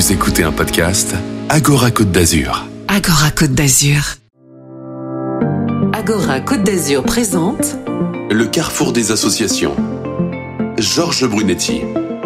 Vous écoutez un podcast Agora Côte d'Azur. Agora Côte d'Azur. Agora Côte d'Azur présente Le carrefour des associations. Georges Brunetti.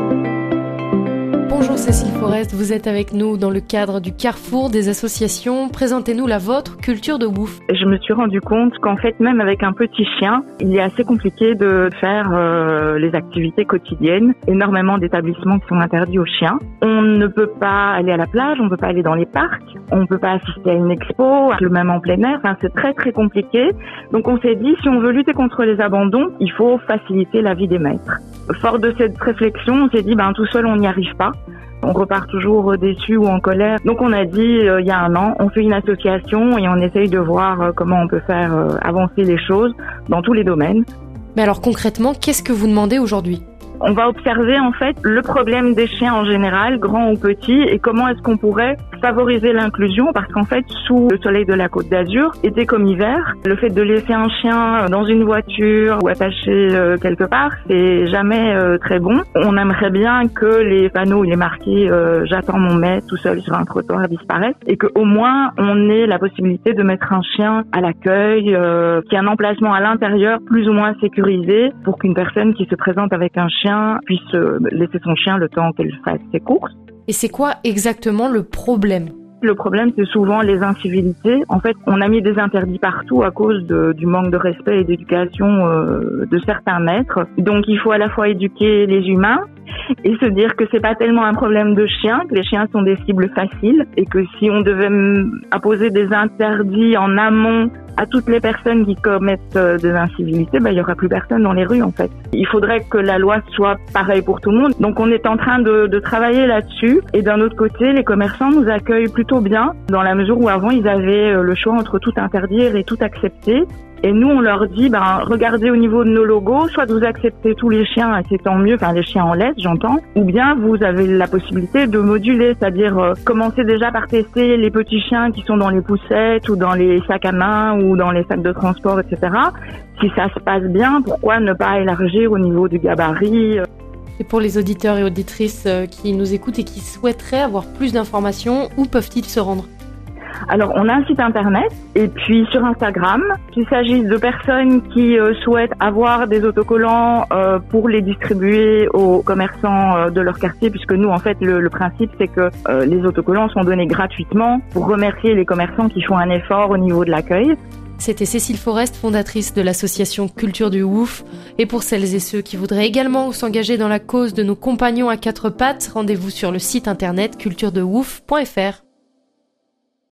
Bonjour Cécile Forest, vous êtes avec nous dans le cadre du carrefour des associations. Présentez-nous la vôtre, Culture de Wouf. Je me suis rendu compte qu'en fait, même avec un petit chien, il est assez compliqué de faire les activités quotidiennes. Énormément d'établissements qui sont interdits aux chiens. On ne peut pas aller à la plage, on ne peut pas aller dans les parcs, on ne peut pas assister à une expo, le même en plein air. Enfin, c'est très très compliqué. Donc on s'est dit, si on veut lutter contre les abandons, il faut faciliter la vie des maîtres. Fort de cette réflexion, on s'est dit, tout seul on n'y arrive pas. On repart toujours déçu ou en colère. Donc on a dit, il y a un an, on fait une association et on essaye de voir comment on peut faire avancer les choses dans tous les domaines. Mais alors concrètement, qu'est-ce que vous demandez aujourd'hui ? On va observer en fait le problème des chiens en général, grands ou petits, et comment est-ce qu'on pourrait favoriser l'inclusion, parce qu'en fait, sous le soleil de la Côte d'Azur, été comme hiver, le fait de laisser un chien dans une voiture ou attaché quelque part, c'est jamais très bon. On aimerait bien que les panneaux, les marqués j'attends mon maître tout seul sur un trottoir disparaissent, et qu'au moins on ait la possibilité de mettre un chien à l'accueil, qu'il y ait un emplacement à l'intérieur plus ou moins sécurisé pour qu'une personne qui se présente avec un chien puisse laisser son chien le temps qu'elle fasse ses courses. Et c'est quoi exactement le problème ? Le problème, c'est souvent les incivilités. En fait, on a mis des interdits partout à cause du manque de respect et d'éducation de certains maîtres. Donc, il faut à la fois éduquer les humains et se dire que c'est pas tellement un problème de chiens, que les chiens sont des cibles faciles et que si on devait imposer des interdits en amont à toutes les personnes qui commettent des incivilités, il y aura plus personne dans les rues en fait. Il faudrait que la loi soit pareille pour tout le monde. Donc on est en train de travailler là-dessus. Et d'un autre côté, les commerçants nous accueillent plutôt bien dans la mesure où avant ils avaient le choix entre tout interdire et tout accepter. Et nous, on leur dit, regardez au niveau de nos logos, soit vous acceptez tous les chiens, et c'est tant mieux, les chiens en laisse, j'entends, ou bien vous avez la possibilité de moduler, c'est-à-dire commencer déjà par tester les petits chiens qui sont dans les poussettes ou dans les sacs à main ou dans les sacs de transport, etc. Si ça se passe bien, pourquoi ne pas élargir au niveau du gabarit ? Et pour les auditeurs et auditrices qui nous écoutent et qui souhaiteraient avoir plus d'informations, où peuvent-ils se rendre ? Alors, on a un site internet et puis sur Instagram, qu'il s'agisse de personnes qui souhaitent avoir des autocollants pour les distribuer aux commerçants de leur quartier, puisque nous, en fait, le principe, c'est que les autocollants sont donnés gratuitement pour remercier les commerçants qui font un effort au niveau de l'accueil. C'était Cécile Forest, fondatrice de l'association Culture du Wouf. Et pour celles et ceux qui voudraient également s'engager dans la cause de nos compagnons à quatre pattes, rendez-vous sur le site internet culturedewouf.fr.